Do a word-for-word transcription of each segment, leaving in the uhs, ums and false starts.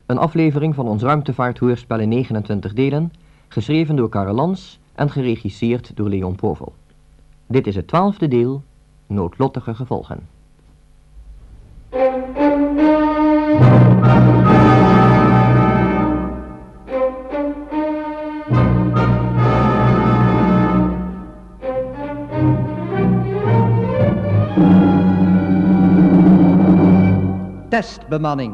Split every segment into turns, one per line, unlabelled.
Een aflevering van ons ruimtevaarthoorspel in negenentwintig delen, geschreven door Karel Lans en geregisseerd door Leon Povel. Dit is het twaalfde deel, Noodlottige gevolgen.
Testbemanning.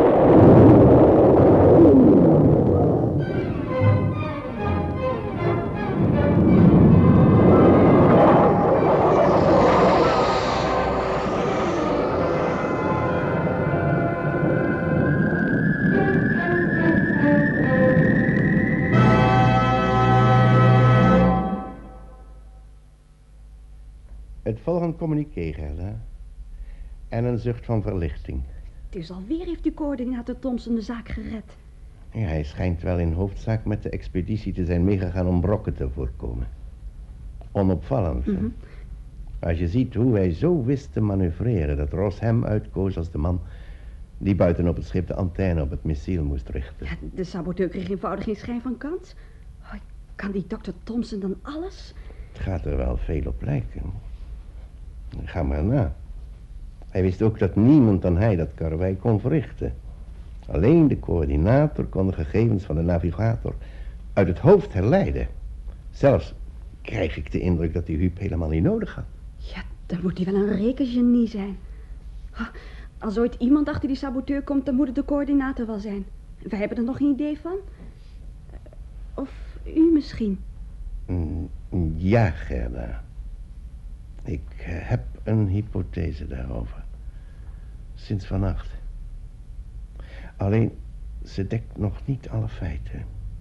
Het volgende communiqué, Gerda. En een zucht van verlichting.
Dus alweer heeft die coördinator Thompson de zaak gered.
Ja, hij schijnt wel in hoofdzaak met de expeditie te zijn meegegaan om brokken te voorkomen. Onopvallend.
Mm-hmm.
Als je ziet hoe hij zo wist te manoeuvreren, dat Ross hem uitkoos als de man die buiten op het schip de antenne op het missiel moest richten.
Ja, de saboteur kreeg eenvoudig geen schijn van kans. Oh, kan die dokter Thompson dan alles?
Het gaat er wel veel op lijken. Ga maar na. Hij wist ook dat niemand dan hij dat karwei kon verrichten. Alleen de coördinator kon de gegevens van de navigator uit het hoofd herleiden. Zelfs krijg ik de indruk dat hij Huub helemaal niet nodig had.
Ja, dan moet hij wel een rekengenie zijn. Oh, als ooit iemand achter die saboteur komt, dan moet het de coördinator wel zijn. Wij hebben er nog geen idee van. Of u misschien.
Mm, ja, Gerda. Ik heb een hypothese daarover. Sinds vannacht. Alleen, ze dekt nog niet alle feiten.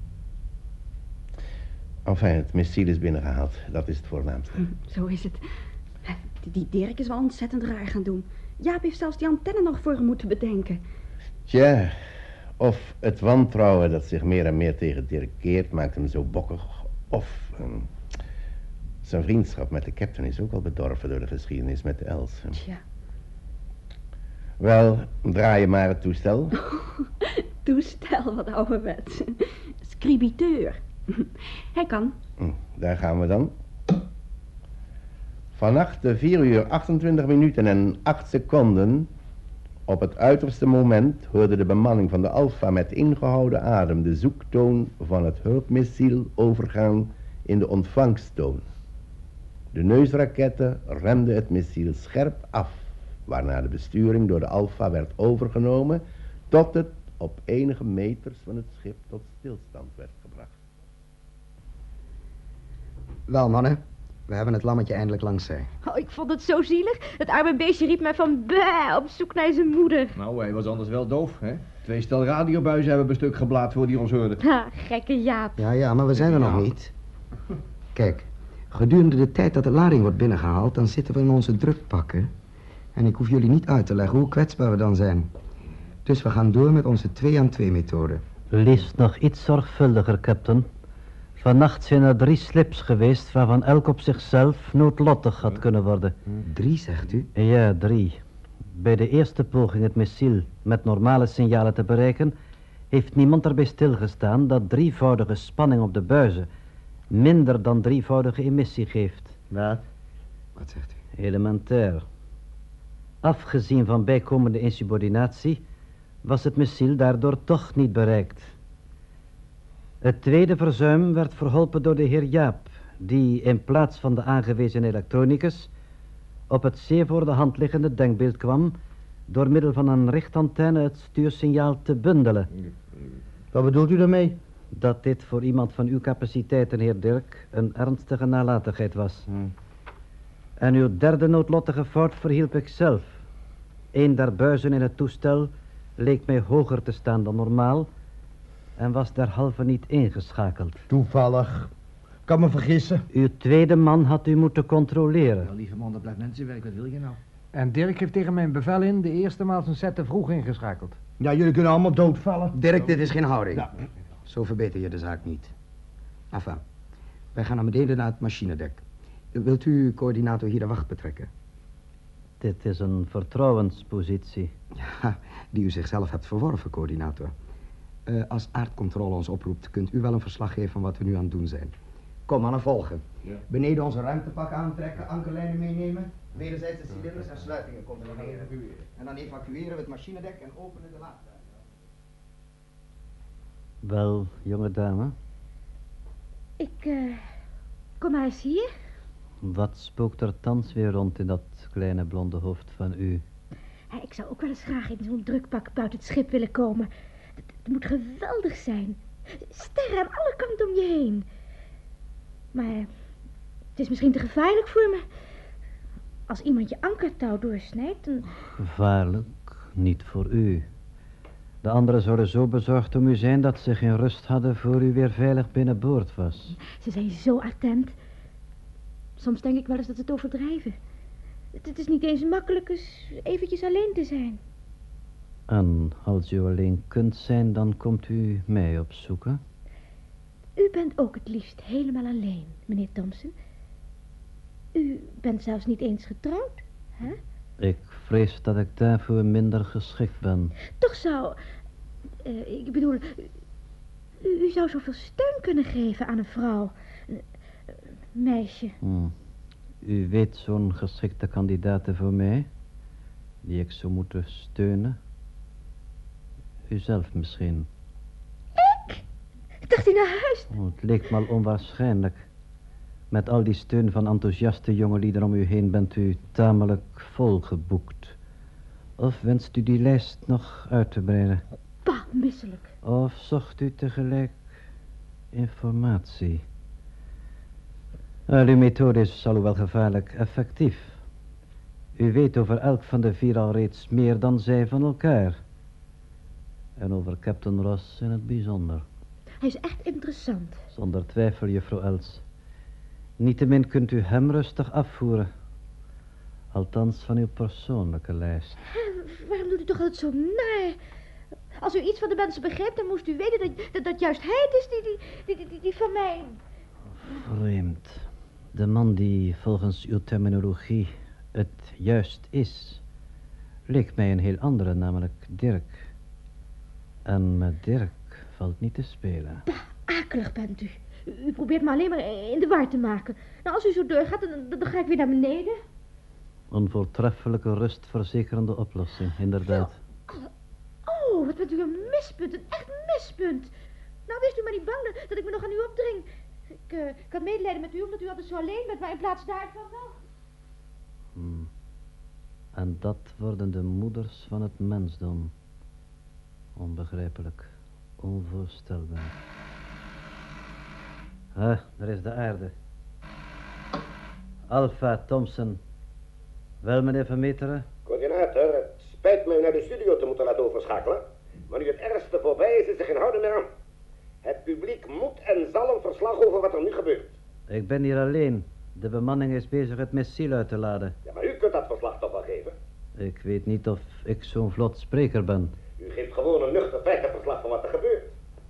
Enfin, het missiel is binnengehaald. Dat is het voornaamste.
Hm, zo is het. Die, die Dirk is wel ontzettend raar gaan doen. Jaap heeft zelfs die antenne nog voor hem moeten bedenken.
Tja, of het wantrouwen dat zich meer en meer tegen Dirk keert maakt hem zo bokkig. Of um, zijn vriendschap met de captain is ook al bedorven door de geschiedenis met de Els.
Tja.
Wel, draai je maar het toestel.
Toestel, wat ouderwets. Scribiteur. Hij kan.
Daar gaan we dan. Vannacht de vier uur achtentwintig minuten en acht seconden. Op het uiterste moment hoorde de bemanning van de Alpha met ingehouden adem de zoektoon van het hulpmissiel overgaan in de ontvangsttoon. De neusraketten remden het missiel scherp af, waarna de besturing door de Alpha werd overgenomen tot het op enige meters van het schip tot stilstand werd gebracht.
Wel, mannen, we hebben het lammetje eindelijk langs zij.
Oh, ik vond het zo zielig. Het arme beestje riep mij van bah, op zoek naar zijn moeder.
Nou, hij was anders wel doof, hè? Twee stel radiobuizen hebben we stuk geblaad voor die ons hoorden.
Ha, gekke Jaap.
Ja, ja, maar we zijn er nog niet. Kijk, gedurende de tijd dat de lading wordt binnengehaald, dan zitten we in onze drukpakken. En ik hoef jullie niet uit te leggen hoe kwetsbaar we dan zijn. Dus we gaan door met onze twee aan twee methode.
Lees nog iets zorgvuldiger, captain. Vannacht zijn er drie slips geweest waarvan elk op zichzelf noodlottig had kunnen worden.
Drie, zegt u?
Ja, drie. Bij de eerste poging het missiel met normale signalen te bereiken, heeft niemand erbij stilgestaan dat drievoudige spanning op de buizen minder dan drievoudige emissie geeft.
Wat? Wat zegt u?
Elementair. Afgezien van bijkomende insubordinatie was het missiel daardoor toch niet bereikt. Het tweede verzuim werd verholpen door de heer Jaap, die in plaats van de aangewezen elektronicus op het zeer voor de hand liggende denkbeeld kwam door middel van een richtantenne het stuursignaal te bundelen.
Wat bedoelt u daarmee?
Dat dit voor iemand van uw capaciteiten, heer Dirk, een ernstige nalatigheid was.
Hmm.
En uw derde noodlottige fout verhielp ik zelf. Een der buizen in het toestel leek mij hoger te staan dan normaal en was derhalve niet ingeschakeld.
Toevallig. Kan me vergissen.
Uw tweede man had u moeten controleren.
Wel, lieve man, dat blijft mensenwerk. Wat wil je nou?
En Dirk heeft tegen mijn bevel in de eerste maal zijn set te vroeg ingeschakeld.
Ja, jullie kunnen allemaal doodvallen.
Dirk, dit is geen houding.
Ja.
Zo verbeter je de zaak niet. Enfin, wij gaan naar beneden naar het machinedek. Wilt u uw coördinator hier de wacht betrekken?
Dit is een vertrouwenspositie.
Ja, die u zichzelf hebt verworven, coördinator. Uh, als aardcontrole ons oproept, kunt u wel een verslag geven van wat we nu aan het doen zijn. Kom, mannen, volgen. Ja. Beneden onze ruimtepak aantrekken, ankerlijnen meenemen, wederzijdse cilinders en sluitingen controleren. En dan evacueren we het machinedek en openen de laadruimte.
Wel, jonge dame?
Ik, uh, kom maar eens hier.
Wat spookt er thans weer rond in dat kleine blonde hoofd van u?
Ja, ik zou ook wel eens graag in zo'n drukpak buiten het schip willen komen. Het, het moet geweldig zijn. Sterren aan alle kanten om je heen. Maar het is misschien te gevaarlijk voor me. Als iemand je ankertouw doorsnijdt, dan...
Gevaarlijk? Niet voor u. De anderen zouden zo bezorgd om u zijn dat ze geen rust hadden voor u weer veilig binnenboord was.
Ze zijn zo attent. Soms denk ik wel eens dat ze het overdrijven. Het, het is niet eens makkelijk eens eventjes alleen te zijn.
En als u alleen kunt zijn, dan komt u mij opzoeken?
U bent ook het liefst helemaal alleen, meneer Thompson. U bent zelfs niet eens getrouwd, hè?
Ik vrees dat ik daarvoor minder geschikt ben.
Toch zou... Uh, ik bedoel... U, u zou zoveel steun kunnen geven aan een vrouw. Een uh, meisje.
Hmm. U weet zo'n geschikte kandidaten voor mij? Die ik zou moeten steunen? U zelf misschien.
Ik? Dacht u naar huis?
Oh, het leek me al onwaarschijnlijk. Met al die steun van enthousiaste jongelieden om u heen bent u tamelijk volgeboekt. Of wenst u die lijst nog uit te breiden?
Bah, misselijk.
Of zocht u tegelijk informatie? Uh, uw methode is alhoewel gevaarlijk effectief. U weet over elk van de vier al reeds meer dan zij van elkaar. En over Captain Ross in het bijzonder.
Hij is echt interessant.
Zonder twijfel, juffrouw Els. Niettemin kunt u hem rustig afvoeren. Althans van uw persoonlijke lijst.
Uh, waarom doet u toch altijd zo naar? Als u iets van de mensen begreep, dan moest u weten dat, dat, dat juist hij het is die, die, die, die, die van mij...
Vreemd. De man die volgens uw terminologie het juist is, leek mij een heel andere, namelijk Dirk. En met Dirk valt niet te spelen.
Bah, akelig bent u. U probeert me alleen maar in de war te maken. Nou, als u zo doorgaat, dan, dan ga ik weer naar beneden.
Een voortreffelijke rustverzekerende oplossing, inderdaad.
Oh, wat bent u een mispunt, een echt mispunt. Nou, wees u maar niet bang dat ik me nog aan u opdring. Ik, uh, ik had medelijden met u omdat u altijd zo alleen bent, maar in plaats daarvan wel.
Hmm. En dat worden de moeders van het mensdom. Onbegrijpelijk. Onvoorstelbaar. Ah, daar is de aarde. Alpha Thompson. Wel, meneer Vermeteren?
Coördinator, het spijt me u naar de studio te moeten laten overschakelen. Maar nu het ergste voorbij is, is er geen houden meer aan. Het publiek moet en zal een verslag over wat er nu gebeurt.
Ik ben hier alleen. De bemanning is bezig het missiel uit te laden.
Ja, maar u kunt dat verslag toch wel geven?
Ik weet niet of ik zo'n vlot spreker ben.
U geeft gewoon een nuchter feitenverslag van wat er gebeurt.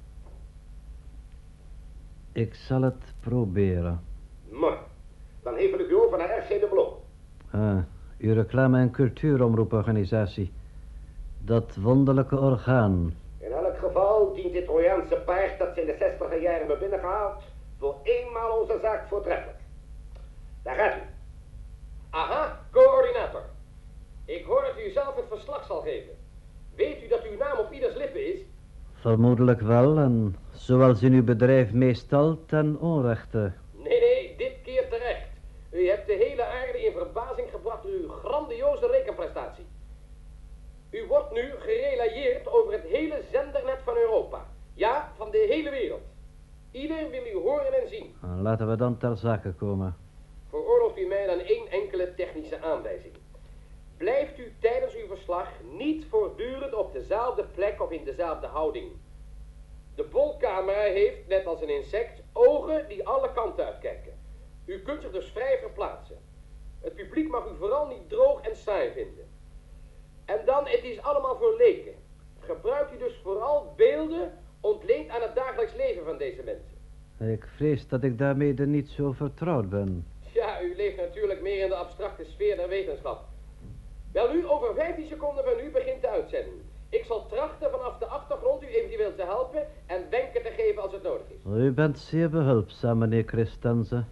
Ik zal het proberen.
Mooi. Dan hevel ik u over naar R C de Blok.
Ah, uw reclame- en cultuuromroeporganisatie. Dat wonderlijke orgaan.
In elk geval dient dit Trojaanse paard dat ze in de zestiger jaren hebben binnengehaald voor eenmaal onze zaak voortreffelijk. Daar gaat u.
Aha, coördinator. Ik hoor dat u zelf het verslag zal geven. Weet u dat uw naam op ieders lippen is?
Vermoedelijk wel, en zoals in uw bedrijf meestal ten onrechte.
Nee, nee, dit keer terecht. U hebt de hele aarde in verbazing gebracht door uw grandioze rekenprestatie. U wordt nu gerelayeerd over het hele zendernet van Europa. Ja, van de hele wereld. Ieder wil u horen en zien.
Laten we dan ter zake komen.
Veroorlooft u mij dan één enkele technische aanwijzing. Blijft u tijdens uw verslag niet voortdurend op dezelfde plek of in dezelfde houding. De bolcamera heeft, net als een insect, ogen die alle kanten uitkijken. U kunt zich dus vrij verplaatsen. Het publiek mag u vooral niet droog en saai vinden. En dan, het is allemaal voor leken. Gebruikt u dus vooral beelden ontleend aan het dagelijks leven van deze mensen.
Ik vrees dat ik daarmee er niet zo vertrouwd ben.
Ja, u leeft natuurlijk meer in de abstracte sfeer der wetenschap. Wel nu, over vijftien seconden van nu begint de uitzending. Ik zal trachten vanaf de achtergrond u eventueel te helpen en wenken te geven als het nodig is.
U bent zeer behulpzaam, meneer Christensen.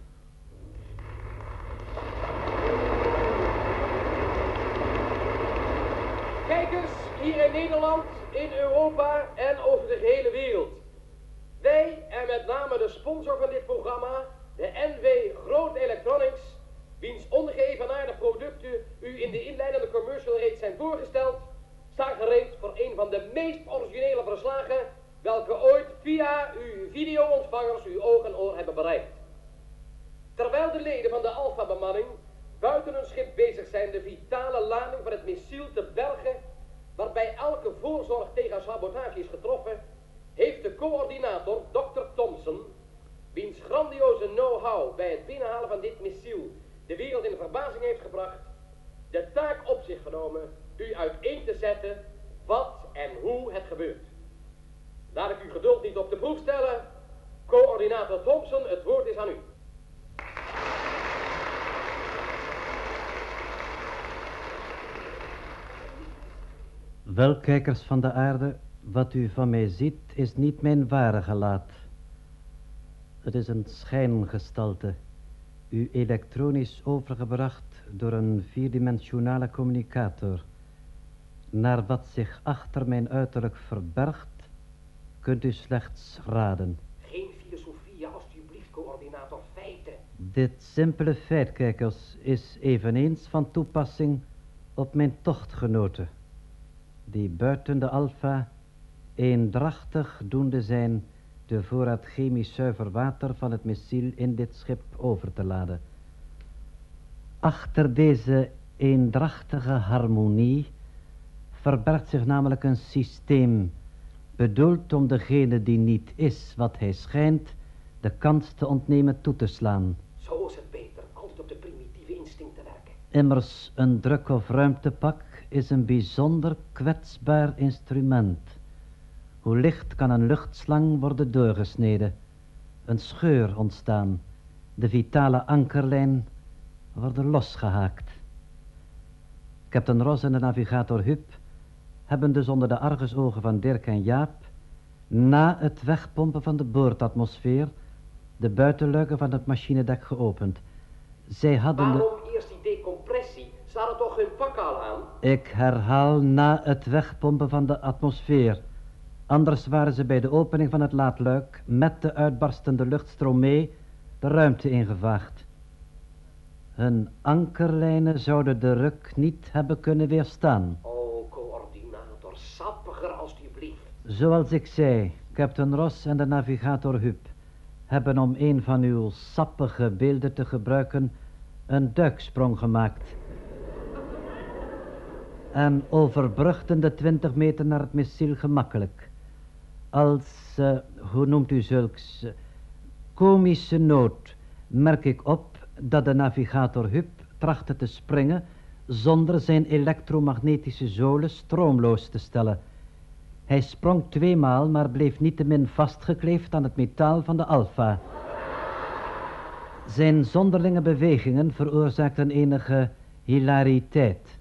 Kijkers hier in Nederland, in Europa en over de gehele wereld. Wij en met name de sponsor van dit programma, de N W Groot Electronics, wiens ongeëvenaarde producten u in de inleidende commercial reeds zijn voorgesteld, staan gereed voor een van de meest originele verslagen welke ooit via uw videoontvangers uw oog en oor hebben bereikt. Terwijl de leden van de Alpha-bemanning buiten hun schip bezig zijn de vitale lading van het missiel te bergen, waarbij elke voorzorg tegen sabotage is getroffen, heeft de coördinator, dokter Thompson, wiens grandioze know-how bij het binnenhalen van dit missiel de wereld in verbazing heeft gebracht, de taak op zich genomen u uiteen te zetten wat en hoe het gebeurt. Laat ik uw geduld niet op de proef stellen. Coördinator Thompson, het woord is aan u.
Wel, kijkers van de aarde, wat u van mij ziet is niet mijn ware gelaat. Het is een schijngestalte, u elektronisch overgebracht door een vierdimensionale communicator. Naar wat zich achter mijn uiterlijk verbergt, kunt u slechts raden.
Geen filosofie, alstublieft, coördinator, feiten.
Dit simpele feit, kijkers, is eveneens van toepassing op mijn tochtgenoten, die buiten de Alpha eendrachtig doende zijn de voorraad chemisch zuiver water van het missiel in dit schip over te laden. Achter deze eendrachtige harmonie verbergt zich namelijk een systeem, bedoeld om degene die niet is wat hij schijnt, de kans te ontnemen toe te slaan.
Zo is het beter, altijd op de primitieve instincten werken.
Immers, een druk- of ruimtepak is een bijzonder kwetsbaar instrument. Hoe licht kan een luchtslang worden doorgesneden, een scheur ontstaan, de vitale ankerlijn worden losgehaakt. Captain Ross en de navigator Huub hebben dus onder de argusogen van Dirk en Jaap, na het wegpompen van de boordatmosfeer, de buitenluiken van het machinedek geopend. Zij hadden de...
Waarom eerst die decompressie? Ze hadden toch hun pak al aan?
Ik herhaal, na het wegpompen van de atmosfeer. Anders waren ze bij de opening van het laadluik met de uitbarstende luchtstroom mee de ruimte ingevaagd. Hun ankerlijnen zouden de ruk niet hebben kunnen weerstaan.
Oh, coördinator, sappiger alstublieft.
Zoals ik zei, Captain Ross en de navigator Huub hebben, om een van uw sappige beelden te gebruiken, een duiksprong gemaakt. En overbrugden de twintig meter naar het missiel gemakkelijk. Als, uh, hoe noemt u zulks, uh, komische noot merk ik op dat de navigator Huub trachtte te springen zonder zijn elektromagnetische zolen stroomloos te stellen. Hij sprong tweemaal, maar bleef niettemin vastgekleefd aan het metaal van de Alpha. Zijn zonderlinge bewegingen veroorzaakten enige hilariteit.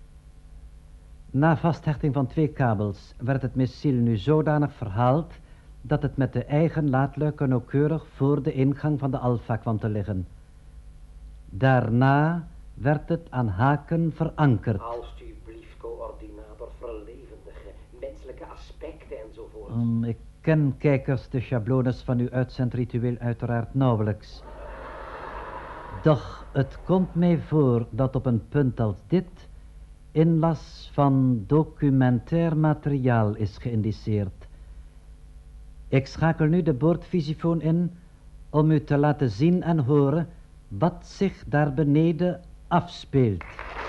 Na vasthechting van twee kabels werd het missiel nu zodanig verhaald dat het met de eigen laadluiken nauwkeurig voor de ingang van de Alpha kwam te liggen. Daarna werd het aan haken verankerd.
Alstublieft, coördinator, verlevendigen, menselijke aspecten enzovoort.
Um, ik ken, kijkers, de schablones van uw uitzendritueel uiteraard nauwelijks. Doch het komt mij voor dat op een punt als dit inlas van documentair materiaal is geïndiceerd. Ik schakel nu de boordvisifoon in om u te laten zien en horen wat zich daar beneden afspeelt.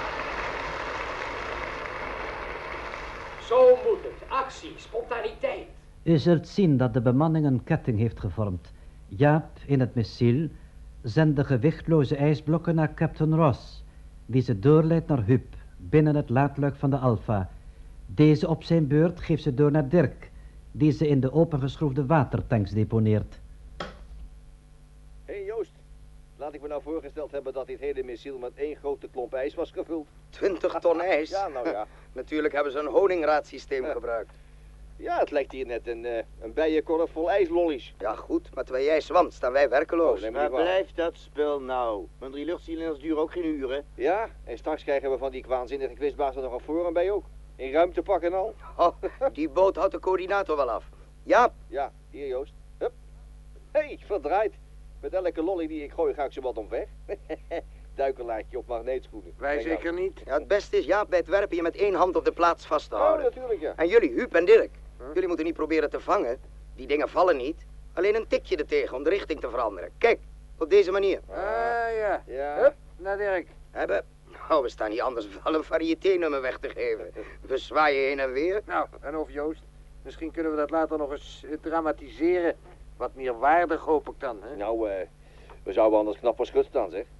Zo moet het. Actie, spontaniteit.
U zult zien dat de bemanning een ketting heeft gevormd. Jaap in het missiel zendt de gewichtloze ijsblokken naar Captain Ross, die ze doorleidt naar Huub, binnen het laadluik van de Alpha. Deze op zijn beurt geeft ze door naar Dirk, die ze in de opengeschroefde watertanks deponeert.
Hé hey Joost, laat
Laat ik me nou voorgesteld hebben dat dit hele missiel met één grote klomp ijs was gevuld.
Twintig ton ijs?
Ja, nou ja.
Natuurlijk hebben ze een honingraadsysteem
Ja.
gebruikt.
Ja, het lijkt hier net een, uh, een bijenkorf vol ijslollies.
Ja, goed, maar terwijl jij zwamt, staan wij werkeloos.
Oh, neem me
Waar
niet kwalijk.
blijft dat spul nou? Want drie luchtcilinders duren ook geen uren.
Ja, en straks krijgen we van die kwaanzinnige quizbaas er nog een forum bij ook. In ruimte pakken en al.
Oh, die boot houdt de coördinator wel af. Jaap.
Ja, hier Joost. Hup. Hé, hey, verdraaid. Met elke lolly die ik gooi ga ik ze wat omver. Duikelaartje op magneetschoenen.
Wij
Kijk nou.
zeker niet. Ja, het beste is, Jaap, bij het werpen je met één hand op de plaats vast te
Oh,
houden.
natuurlijk ja.
En jullie, Huub en Dirk, jullie moeten niet proberen te vangen. Die dingen vallen niet. Alleen een tikje ertegen om de richting te veranderen. Kijk, op deze manier.
Ah ja.
Ja.
Hup, naar Dirk.
Hebben. Oh, we staan hier anders wel een variété-nummer weg te geven. We zwaaien heen en weer.
Nou, en of Joost, misschien kunnen we dat later nog eens eh, dramatiseren. Wat meer waardig hoop ik dan, hè?
Nou, eh, we zouden anders knap voor schut staan, zeg.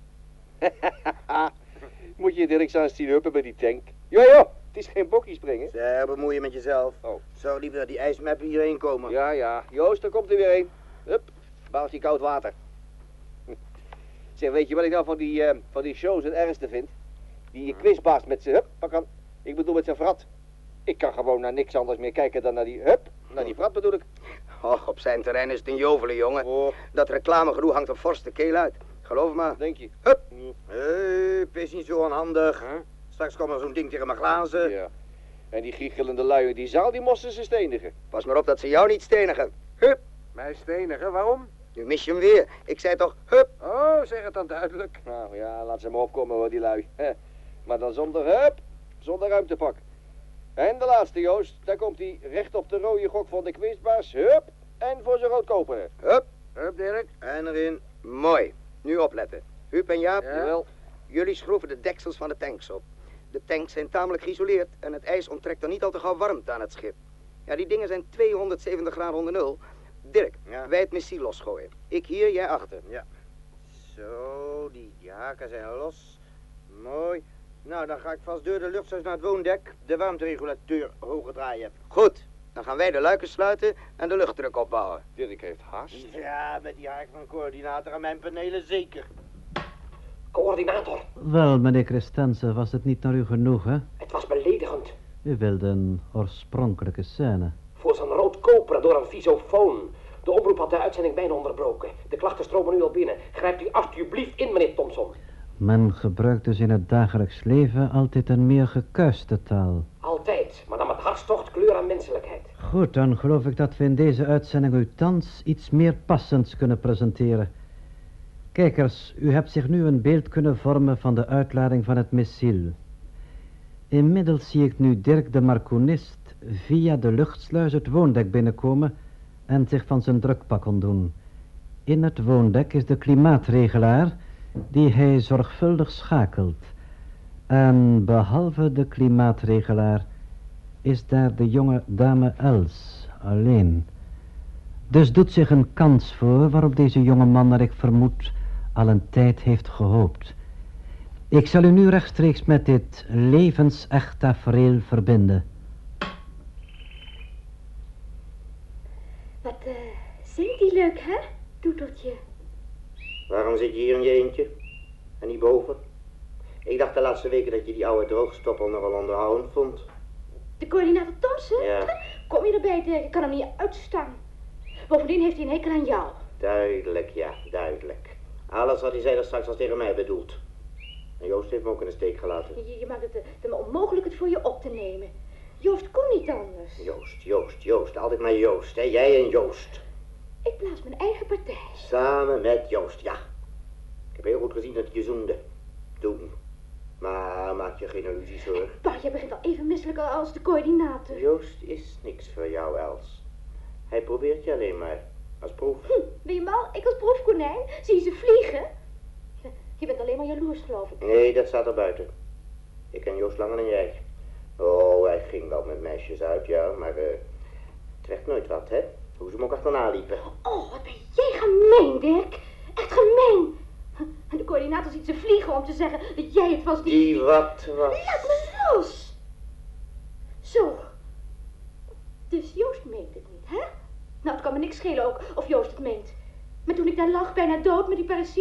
Moet je Dirk aan zien huppen bij die tank? Ja, joh, het is geen bokkie springen.
Zeg, bemoei je met jezelf.
Oh.
Zou liever dat die ijsmappen hierheen komen.
Ja, ja. Joost, daar komt er weer een. Hup, baaltje koud water. Zeg, weet je wat ik nou van die, eh, van die shows het ergste vind? Die quizbaas met zijn hup, pak aan. Ik bedoel met zijn vrat. Ik kan gewoon naar niks anders meer kijken dan naar die hup, naar die vrat bedoel ik.
Oh, op zijn terrein is het een jovelen, jongen.
Oh.
Dat reclamegedoe hangt een forste keel uit. Geloof maar.
Denk je?
Hup.
Hup, is niet zo onhandig. Straks komt er zo'n ding tegen mijn glazen.
Ja. En die giechelende lui in die zaal, die moesten ze stenigen.
Pas maar op dat ze jou niet stenigen. Hup.
Mij stenigen, waarom?
Nu mis je hem weer. Ik zei toch, hup.
Oh, zeg het dan duidelijk.
Nou ja, laat ze maar opkomen hoor, die lui. Hè. Maar dan zonder hup, zonder ruimtepak. En de laatste, Joost, daar komt hij recht op de rode gok van de quizbaas. Hup, en voor zijn roodkoper.
Hup.
Hup, Dirk.
En erin. Mooi. Nu opletten. Huub en Jaap.
Ja.
Jawel.
Jullie schroeven de deksels van de tanks op. De tanks zijn tamelijk geïsoleerd en het ijs onttrekt er niet al te gauw warmte aan het schip. Ja, die dingen zijn tweehonderdzeventig graden onder nul. Dirk,
Ja.
wij het missiel losgooien. Ik hier, jij achter.
Ja. Zo, die, die haken zijn los. Mooi. Nou, dan ga ik vast door de luchtsluis naar het woondek. De warmteregulateur hoger draaien.
Goed, dan gaan wij de luiken sluiten en de luchtdruk opbouwen.
Dirk heeft haast.
Ja, met die haak van coördinator aan mijn panelen zeker.
Coördinator,
Wel, meneer Christensen, was het niet naar u genoeg, hè?
het was beledigend.
U wilde een oorspronkelijke scène.
Voor zijn roodkoper door een visofoon. De omroep had de uitzending bijna onderbroken. De klachten stromen nu al binnen. Grijpt u alsjeblieft in, meneer Thompson.
Men gebruikt dus in het dagelijks leven altijd een meer gekuiste taal.
Altijd, maar dan met hartstocht, kleur en menselijkheid.
Goed, dan geloof ik dat we in deze uitzending u thans iets meer passends kunnen presenteren. Kijkers, u hebt zich nu een beeld kunnen vormen van de uitlading van het missiel. Inmiddels zie ik nu Dirk de Marcoonist via de luchtsluis het woondek binnenkomen en zich van zijn drukpak ontdoen. In het woondek is de klimaatregelaar die hij zorgvuldig schakelt. En behalve de klimaatregelaar is daar de jonge dame Els alleen. Dus doet zich een kans voor waarop deze jonge man, naar ik vermoed, al een tijd heeft gehoopt. Ik zal u nu rechtstreeks met dit levensecht tafereel verbinden.
Wat uh, zingt die leuk, hè, toeteltje?
Waarom zit je hier in je eentje? En niet boven? Ik dacht de laatste weken dat je die oude droogstoppel nogal onderhoudend vond.
De coördinator Thompson?
Ja.
Kom je erbij, Dirk? Je kan hem niet uitstaan. Bovendien heeft hij een hekel aan jou.
Duidelijk, ja, duidelijk. Alles wat hij zei dat straks was tegen mij bedoeld. En Joost heeft me ook in de steek gelaten.
Je, je maakt het uh, te onmogelijk het voor je op te nemen. Joost kon niet anders.
Joost, Joost, Joost. Altijd maar Joost, hè. Jij en Joost.
Ik blaas mijn eigen partij.
Samen met Joost, ja. Ik heb heel goed gezien dat hij je zoende. Toen. Maar maak je geen illusies hoor.
Bah, je begint al even misselijk als de coördinator.
Joost is niks voor jou, Els. Hij probeert je alleen maar. Als proef.
Hm, ben je mal? Ik als proefkonijn? Zie je ze vliegen? Je, je bent alleen maar jaloers, geloof ik.
Nee, dat staat er buiten. Ik ken Joost langer dan jij. Oh, hij ging wel met meisjes uit, ja, maar uh, het werd nooit wat, hè? Hoe ze hem ook achterna liepen.
Oh, wat ben jij gemeen, Dirk. Echt gemeen. En de coördinator ziet ze vliegen om te zeggen dat jij het was die...
Die wat was?
Laat me los. Zo. Dus Joost meent het niet, hè? Nou, het kan me niks schelen ook of Joost het meent. Maar toen ik daar lag, bijna dood met die parasiet,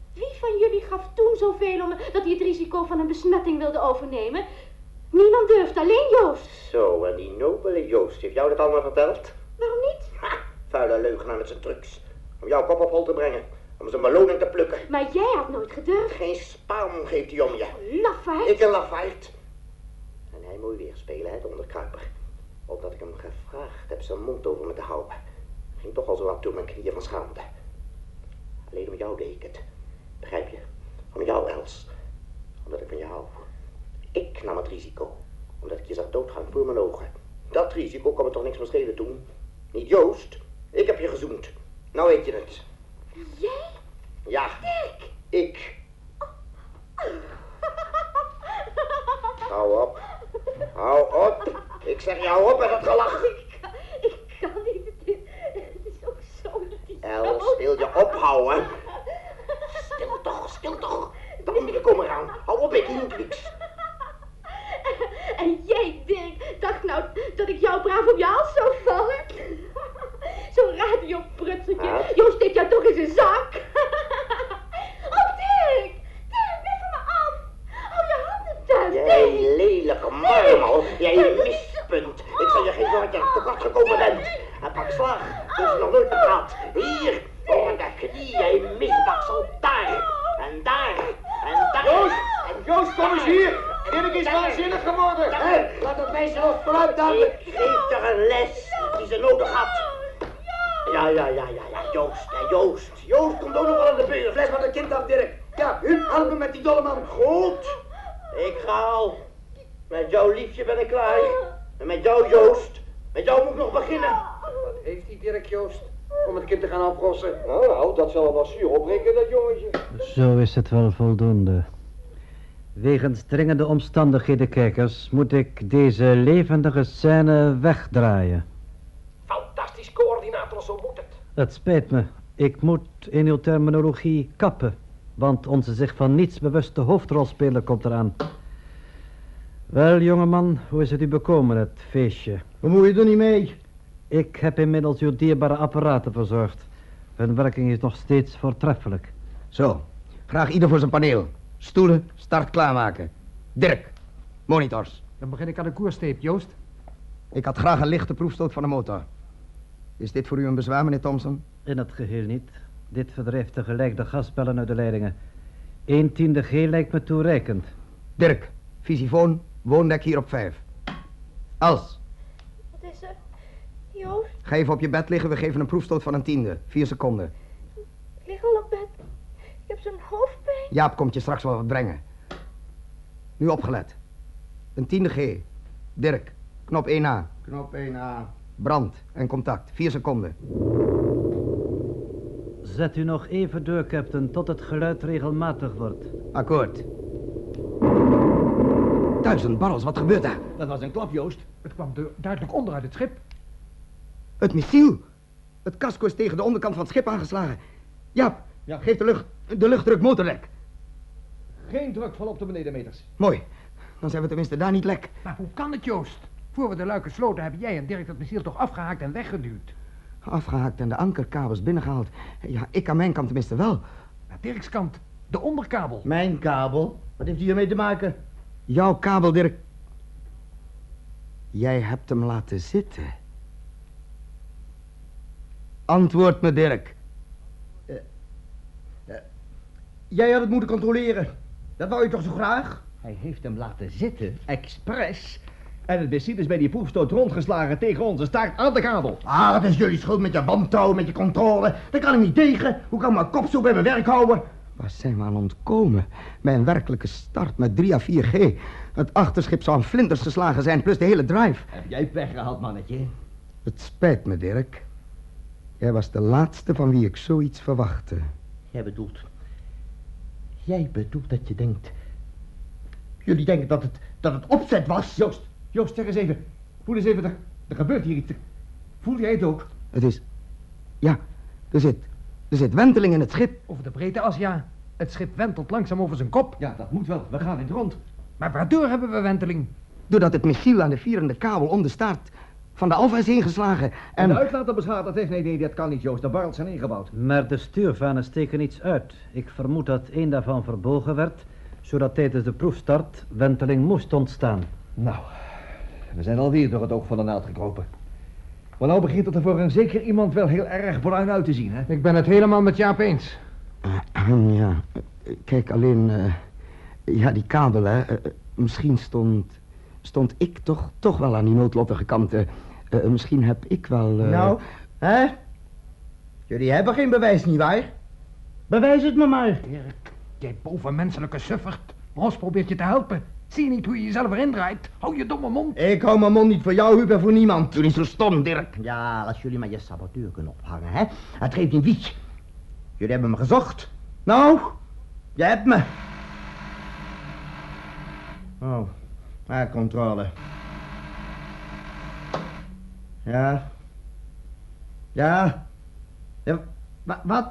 Wie van jullie gaf toen zoveel om dat hij het risico van een besmetting wilde overnemen? Niemand durft, alleen Joost.
Zo, en die nobele Joost, heeft jou dat allemaal verteld?
Waarom niet?
Ha, vuile leugenaar met zijn trucs. Om jouw kop op hol te brengen. Om zijn beloning te plukken.
Maar jij had nooit gedurfd.
Geen spaan geeft hij om je.
Lafaard.
Ik een lafaard. En hij mooi weer spelen, hè, de onderkruiper. Omdat ik hem gevraagd heb zijn mond over me te houden. Ging toch al zo aan toe mijn knieën van schaamte. Alleen om jou deed ik het. Begrijp je? Om jou, Els. Omdat ik van je hou. Ik nam het risico. Omdat ik je zag doodgaan voor mijn ogen. Dat risico kon me toch niks meer schelen toen? Niet Joost. Ik heb je gezoend. Nou weet je het.
Jij?
Ja.
Dirk.
Ik. Hou op. Hou op. Ik zeg je, hou op met dat gelach.
Ik kan, ik kan niet. Het is, het is ook zo dat hij
Els, wil je ophouden? Stil toch, stil toch. De anderen komen eraan. Hou op, ik hield niks.
En jij, Dirk, dacht nou dat ik jou braaf op je hals zou vallen? Zo'n radioprutseltje.
Ja.
Joost steekt jou toch in zijn zak. Oh, Dirk! Dirk, blijf van me af! Hou je handen thuis,
Jij
Dirk!
lelijke marmel. Jij mispunt. Ik zal je geven wat je tekort gekomen bent. En pak slag. Dat is nog nooit betaald. Hier, over de knie, jij misbaksel. Daar. En daar. En daar.
Joost!
En
Joost, kom eens hier! Dirk is waanzinnig geworden!
Hé, laat dat meisje los vooruit dan! Ik geef haar een les die ze nodig had. Ja, ja, ja, ja, ja, Joost, ja, Joost. Joost komt ook nog wel aan de beurt.
Fles van het kind af, Dirk. Ja, u, help me met die dolle man.
Goed. Ik ga al. Met jouw liefje ben ik klaar. En met jou, Joost. Met jou moet ik nog beginnen.
Wat heeft die Dirk, Joost? Om het kind te gaan afrossen? Nou, nou, dat zal wel zuur opbreken, dat jongetje.
Zo is het wel voldoende. Wegens dringende omstandigheden, kijkers, moet ik deze levendige scène wegdraaien.
Fantastisch, coördinator, zo moet het.
Het spijt me. Ik moet in uw terminologie kappen. Want onze zich van niets bewuste hoofdrolspeler komt eraan. Wel, jongeman, hoe is het u bekomen, het feestje?
Bemoei je er niet mee?
Ik heb inmiddels uw dierbare apparaten verzorgd. Hun werking is nog steeds voortreffelijk.
Zo, graag ieder voor zijn paneel. Stoelen, start klaarmaken. Dirk, monitors.
Dan begin ik aan de koersteep, Joost.
Ik had graag een lichte proefstoot van de motor. Is dit voor u een bezwaar, meneer Thompson?
In het geheel niet. Dit verdrijft tegelijk de gasbellen uit de leidingen. Een tiende G lijkt me toereikend.
Dirk, visifoon, woondek hier op vijf. Els.
Wat is er? Joost?
Ga even op je bed liggen, we geven een proefstoot van een tiende. Vier seconden.
Ik lig al op bed. Ik heb zo'n hoofdpijn.
Jaap komt je straks wel wat brengen. Nu opgelet. Een tiende G. Dirk, knop één A.
Knop één A.
Brand en contact. Vier seconden.
Zet u nog even door, captain, tot het geluid regelmatig wordt.
Akkoord. Duizend barrels, wat gebeurt daar?
Dat was een klap, Joost.
Het kwam du- duidelijk onder uit het schip.
Het missiel. Het casco is tegen de onderkant van het schip aangeslagen. Jaap,
Ja.
geef de lucht, de luchtdruk motorlek.
Geen drukval op de benedenmeters.
Mooi. Dan zijn we tenminste daar niet lek.
Maar hoe kan het, Joost? Voor we de luiken sloten hebben jij en Dirk dat missiel toch afgehaakt en weggeduwd.
Afgehaakt en de ankerkabels binnengehaald. Ja, ik aan mijn kant tenminste wel.
Naar Dirks kant, de onderkabel.
Mijn kabel? Wat heeft hij hiermee te maken?
Jouw kabel, Dirk. Jij hebt hem laten zitten. Antwoord me, Dirk.
Uh, uh, jij had het moeten controleren. Dat wou je toch zo graag? Hij heeft hem laten zitten, expres. En het missiel is bij die proefstoot rondgeslagen tegen onze staart aan de kabel.
Ah, dat is jullie schuld met je bandtouw, met je controle. Daar kan ik niet tegen. Hoe kan mijn kop zo bij mijn werk houden?
Waar zijn we aan ontkomen? Bij een werkelijke start met drie à vier G. Het achterschip zou aan vlinders geslagen zijn, plus de hele drive.
Heb jij pech gehad, mannetje?
Het spijt me, Dirk. Jij was de laatste van wie ik zoiets verwachtte.
Jij bedoelt... Jij bedoelt dat je denkt... Jullie denken dat het, dat het opzet was?
Joost, Joost, zeg eens even. Voel eens even, er, er gebeurt hier iets. Voel jij het ook?
Het is... Ja, er zit... Er zit wenteling in het schip.
Over de breedte as, ja. Het schip wentelt langzaam over zijn kop.
Ja, dat moet wel. We gaan in het rond.
Maar waardoor hebben we wenteling?
Doordat het missiel aan de vierende kabel om de staart van de Alfa is ingeslagen. En,
En de uitlater beschadigd heeft? Nee, nee, dat kan niet, Joost. De barrels zijn ingebouwd.
Maar de stuurvanen steken iets uit. Ik vermoed dat één daarvan verbogen werd, zodat tijdens de proefstart wenteling moest ontstaan.
Nou, we zijn alweer door het oog van de naald gekropen. Maar nou begint het er voor een zeker iemand wel heel erg bruin uit te zien, hè?
Ik ben het helemaal met Jaap eens.
Uh, ja, kijk, alleen... Uh, ja, die kabel, hè. Uh, misschien stond... Stond ik toch, toch wel aan die noodlottige kant. Uh, uh, misschien heb ik wel... Uh...
Nou, hè? Jullie hebben geen bewijs, nietwaar?
Bewijs het me maar.
Dirk, jij bovenmenselijke suffert. Ros probeert je te helpen. Zie je niet hoe je jezelf erin draait? Hou je domme mond.
Ik hou mijn mond niet voor jou, Huub, en voor niemand.
Doe niet zo stom, Dirk.
Ja, als jullie maar je saboteur kunnen ophangen, hè. Het geeft een wietje. Jullie hebben me gezocht.
Nou, jij hebt me. Oh, ah, controle. Ja. Ja. Ja, wa wat?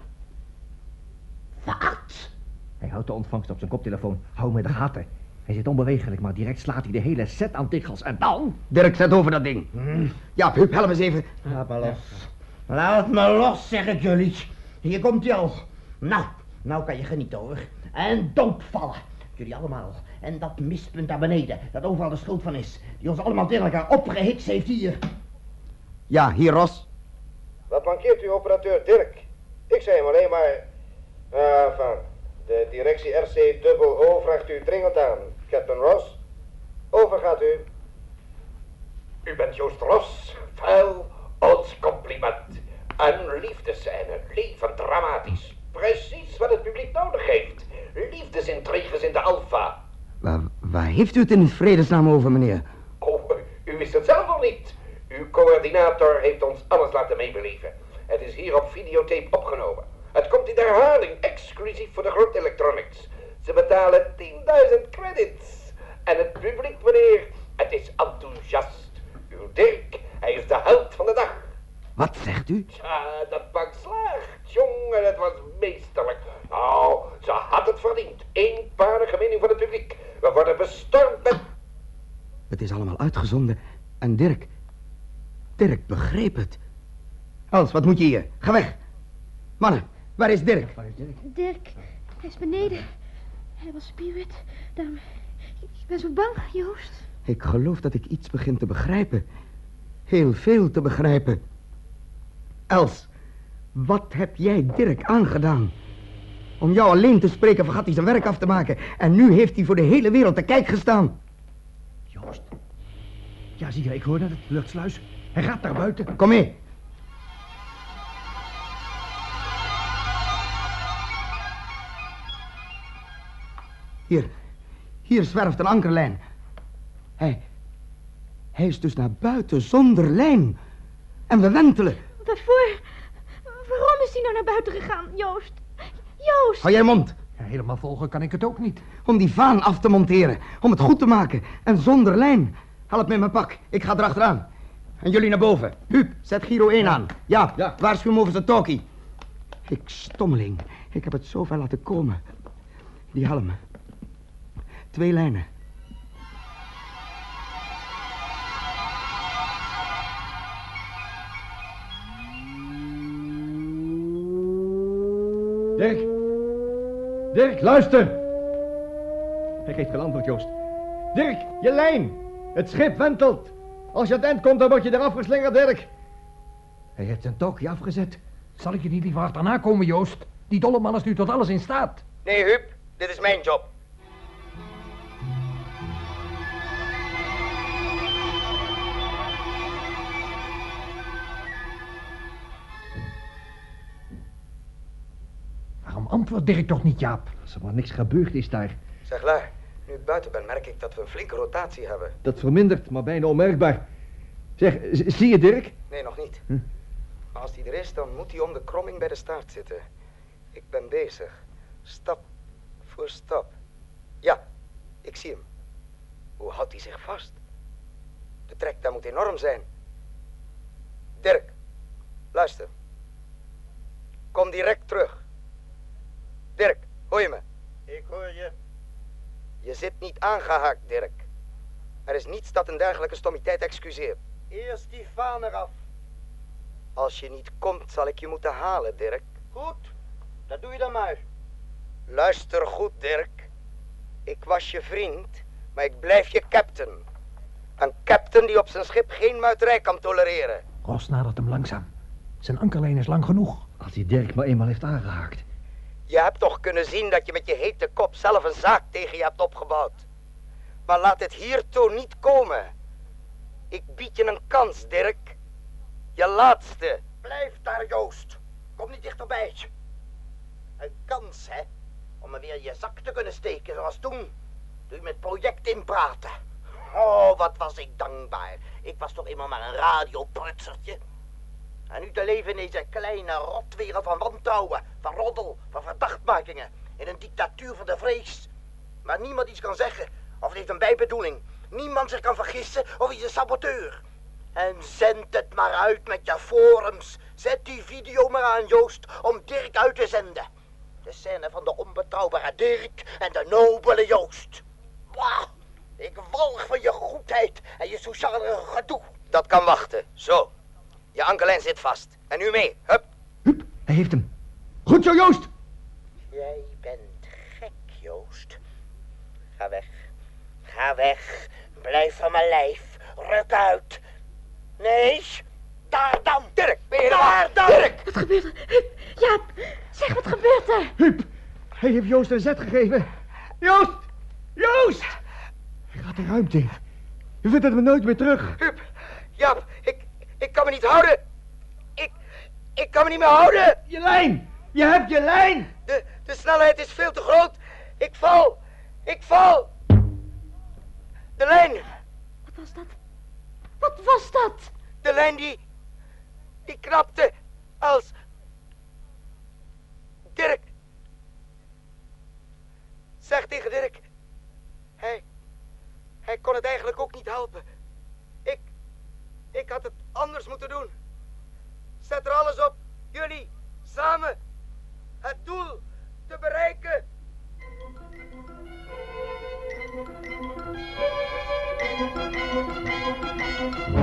Wat? Hij houdt de ontvangst op zijn koptelefoon. Hou me de gaten. Hij zit onbewegelijk, maar direct slaat hij de hele set aan tikkels. En dan...
Dirk, zet over dat ding.
Hmm.
Ja, Huub, help eens even.
Laat me los. Laat me los, zeg ik jullie. Hier komt hij al. Nou, nou kan je genieten hoor. En doodvallen. Jullie allemaal. En dat mispunt daar beneden, dat overal de schuld van is. Die ons allemaal tegen elkaar opgehitst heeft hier.
Ja, hier, Ros.
Wat mankeert u, operateur Dirk? Ik zei hem alleen maar... Ah, van. De directie R C O vraagt u dringend aan. Captain Ross. Over gaat u.
U bent Joost Ros. Vuil, ons compliment. Een liefdescène, levend dramatisch. Precies wat het publiek nodig heeft. Liefdesintriges in de Alfa.
Waar, waar heeft u het in vredesnaam over, meneer?
Oh, u wist het zelf nog niet. Uw coördinator heeft ons alles laten meebeleven. Het is hier op videotape opgenomen. Het komt in de herhaling, exclusief voor de Groot Electronics. Ze betalen tienduizend credits. En het publiek, meneer, het is enthousiast. Uw Dirk, hij is de held van de dag.
Wat zegt u?
Ja, dat pak slaag. Jongen, het was meesterlijk. Nou, ze had het verdiend. Eenparige mening van het publiek. We worden bestormd met...
Het is allemaal uitgezonden. En Dirk... Dirk begreep het. Els, wat moet je hier? Ga weg. Mannen, waar is Dirk?
Waar is Dirk?
Dirk, hij is beneden. Hij was spirit. Daarom... Ik ben zo bang, Joost.
Ik geloof dat ik iets begin te begrijpen. Heel veel te begrijpen. Els, wat heb jij Dirk aangedaan? Om jou alleen te spreken vergat hij zijn werk af te maken. En nu heeft hij voor de hele wereld te kijk gestaan.
Joost. Ja, zie je, ik hoor dat het luchtsluis. Hij gaat naar buiten.
Kom mee. Hier. Hier zwerft een ankerlijn. Hij... Hij is dus naar buiten zonder lijn. En we wentelen.
Waarvoor? Waarom is hij nou naar buiten gegaan, Joost? Joost!
Hou jij mond.
Ja, helemaal volgen kan ik het ook niet.
Om die vaan af te monteren. Om het goed te maken. En zonder lijn. Help me in mijn pak. Ik ga erachteraan. En jullie naar boven. Huub, zet Giro één aan. Ja, ja. Waarschuw hem over zijn talkie. Ik stommeling. Ik heb het zo ver laten komen. Die helm. Twee lijnen.
Dirk. Dirk, luister. Hij geeft geen antwoord, Joost. Dirk, je lijn. Het schip wentelt. Als je aan het eind komt, dan word je eraf geslingerd, Dirk. Hij heeft zijn touwtje afgezet.
Zal ik je niet liever achterna komen, Joost? Die dolle man is nu tot alles in staat.
Nee, Huub, dit is mijn job.
Waarom antwoordt Dirk toch niet, Jaap?
Als er maar niks gebeurd is daar.
Zeg, Laar, nu ik buiten ben, merk ik dat we een flinke rotatie hebben.
Dat vermindert, maar bijna onmerkbaar. Zeg, zie je Dirk?
Nee, nog niet.
Hm?
Maar als hij er is, dan moet hij om de kromming bij de staart zitten. Ik ben bezig. Stap voor stap. Ja, ik zie hem. Hoe houdt hij zich vast? De trek daar moet enorm zijn. Dirk, luister. Kom direct terug. Dirk, hoor je me?
Ik hoor je.
Je zit niet aangehaakt, Dirk. Er is niets dat een dergelijke stommiteit excuseert. Eerst die vaan eraf. Als je niet komt, zal ik je moeten halen, Dirk. Goed, dat doe je dan maar. Luister goed, Dirk. Ik was je vriend, maar ik blijf je captain. Een captain die op zijn schip geen muiterij kan tolereren.
Ross nadert hem langzaam. Zijn ankerlijn is lang genoeg.
Als hij Dirk maar eenmaal heeft aangehaakt.
Je hebt toch kunnen zien dat je met je hete kop zelf een zaak tegen je hebt opgebouwd. Maar laat het hiertoe niet komen. Ik bied je een kans, Dirk. Je laatste. Blijf daar, Joost. Kom niet dichterbij. Een kans, hè? Om me weer in je zak te kunnen steken zoals toen. Toen je met project inpraatte. Oh, wat was ik dankbaar. Ik was toch eenmaal maar een radioprutsertje. En nu te leven in deze kleine rotwereld van wantrouwen, van roddel, van verdachtmakingen. In een dictatuur van de vrees. Waar niemand iets kan zeggen, of het heeft een bijbedoeling. Niemand zich kan vergissen, of hij is een saboteur. En zend het maar uit met je forums. Zet die video maar aan, Joost, om Dirk uit te zenden. De scène van de onbetrouwbare Dirk en de nobele Joost. Wauw, ik walg van je goedheid en je sociale gedoe. Dat kan wachten, zo. Je ankerlijn zit vast. En nu mee, hup.
Hup, hij heeft hem. Goed zo, Joost.
Jij bent gek, Joost. Ga weg. Ga weg. Blijf van mijn lijf. Ruk uit. Nee, daar dan. Dirk, ben je daar dan? Dirk.
Wat gebeurt er? Huub, Jaap, zeg, wat gebeurt er?
Huub, hij heeft Joost een zet gegeven. Joost! Joost! Hij gaat de ruimte in. Je vindt het me nooit meer terug.
Huub, Jaap, ik, ik kan me niet houden. Ik, ik kan me niet meer houden.
Je lijn. Je hebt je lijn.
De, de snelheid is veel te groot. Ik val. Ik val. De lijn.
Wat was dat? Wat was dat?
De lijn die... Die knapte als... Dirk. Zeg tegen Dirk. Hij... Hij kon het eigenlijk ook niet helpen. Ik... Ik had het anders moeten doen. Zet er alles op. Jullie. Samen. Het doel te bereiken.
Thank you.